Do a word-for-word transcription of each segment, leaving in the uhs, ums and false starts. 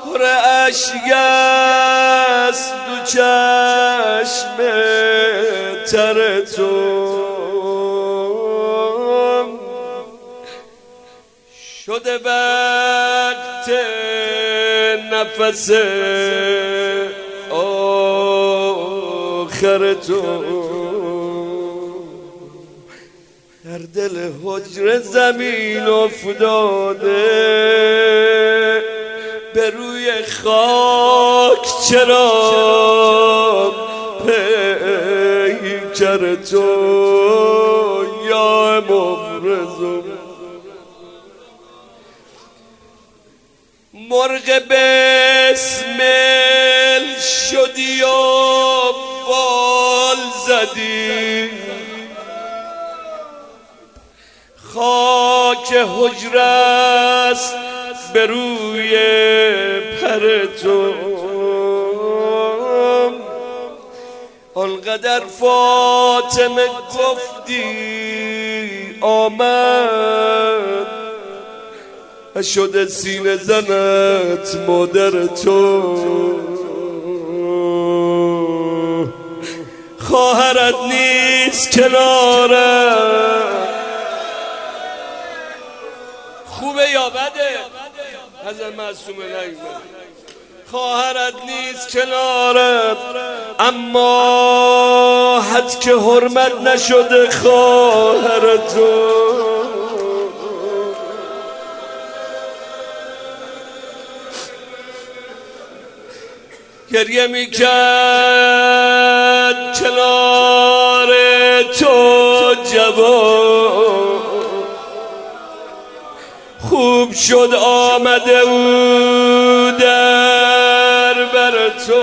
پر اشک است دو چشم تر تو، شده وقت نفس آخر تو. در دل حجره زمین افتاده، به روی خاک چرا پیکر تو یا مبرزم. مرغ بسمل شدی و بال زدی، خاک حجره است به روی پر تو. آنقدر فاطمه گفتی آمد، شده سینه زنت مادر تو. خواهرت نیست کنارت، خوبه یا بده؟ حضرت معصومه نیومد. خواهرت نیست کنارت، اما حد که حرمت نشده خواهر تو. گریه میکرد کنار تو جوان، خوب شد آمده او در بر تو.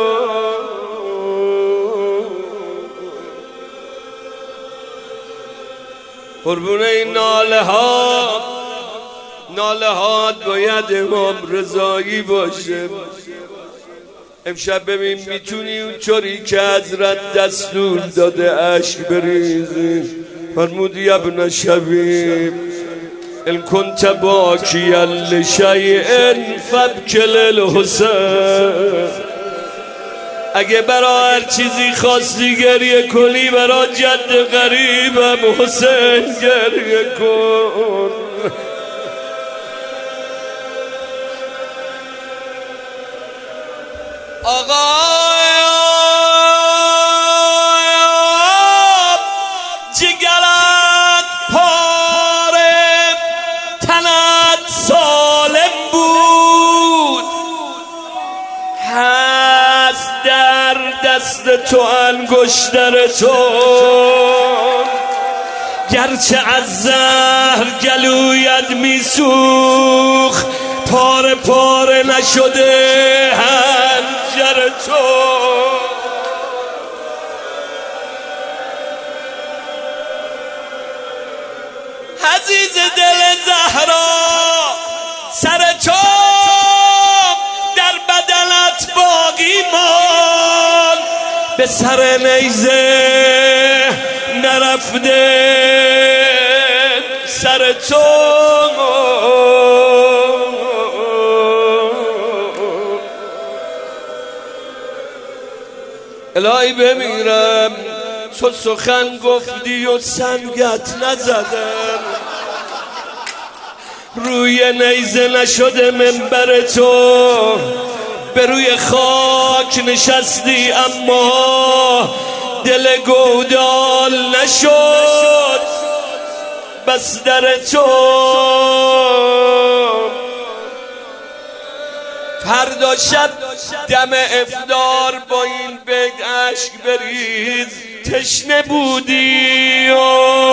قربون این ناله ها، ناله ها باید امام رضایی باشه. امشب ببین میتونی اونطوری که حضرت دستور داده اشک بریزی. فرمودی ابن شبیب ان کنت باکیا لشیء فابکی للحسین، اگه برای هر چیزی خواستی گریه کنی، برای جد غریبم حسین گریه کن. آقا جگرت پاره، تنت سالم بود، هست در دست تو انگشتر تو. گرچه از زهر گلویت میسوخت، پاره پاره نشده هنجر تو. عزیز دل زهرا، سر تو در بدنت باقی مان، به سر نیزه نرفته سر تو. الهی بمیرم تو سخن گفتی و سنگت نزدم، روی نیزه نشده منبر تو، به روی خاک نشستی اما دل گودال نشد بس در تو. فردا شب دم افطار با این بیت اشک بریز، تشنه بودی و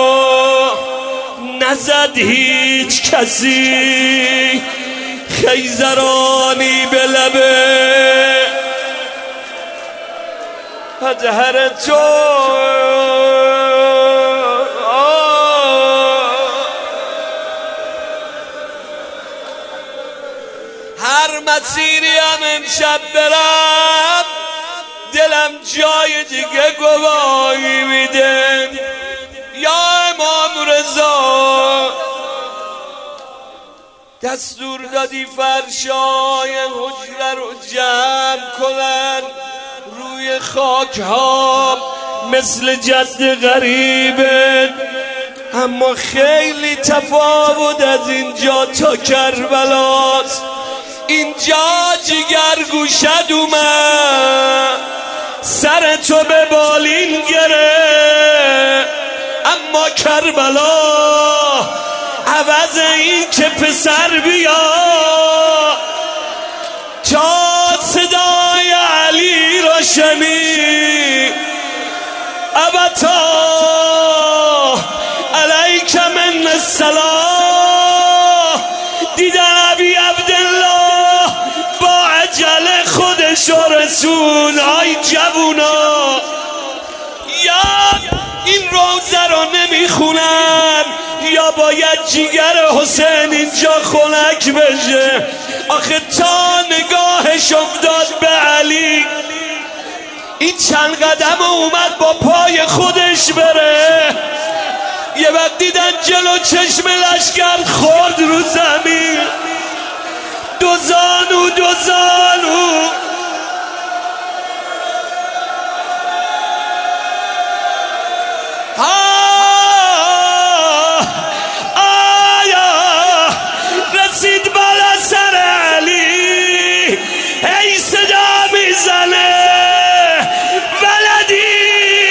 نزد هیچ کسی خیزرانی به لبه اجهر تو. هر مسیری هم امشب برم دلم جای دیگه گواهی میده. یا امام رضا دستور دادی فرشای حجره رو جمع کنن روی خاک ها مثل جد غریبه، اما خیلی تفاوت از اینجا تا کربلاست. اینجا جگر گوشت اومد سر تو به بالین گره، اما کربلا عوض این که پسر بیا تا صدای علی را شنید ابتا علیک من السلام، دیدن ابی عبدالله با عجله خودش و رسول. ای جوونا یا این روزه رو نمیخونن یا باید جیگر حسین اینجا خنک بشه. آخه تا نگاهش افتاد به علی این چند قدم اومد با پای خودش بره، یه وقت دیدن جلو چشم لشکر خورد رو زمین، دو زانو دو زانو آیا رسید بالا سر علی، ای صدا میزنه ولدی،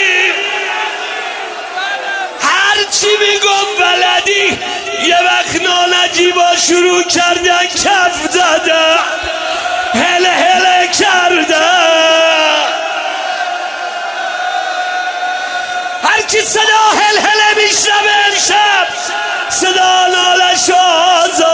هرچی میگم ولدی. یه وقت نانجیبا شروع کردن کف زدن هله هله کردن، هرکی صدا هل هله میشنوه امشب صدا نالش آزاد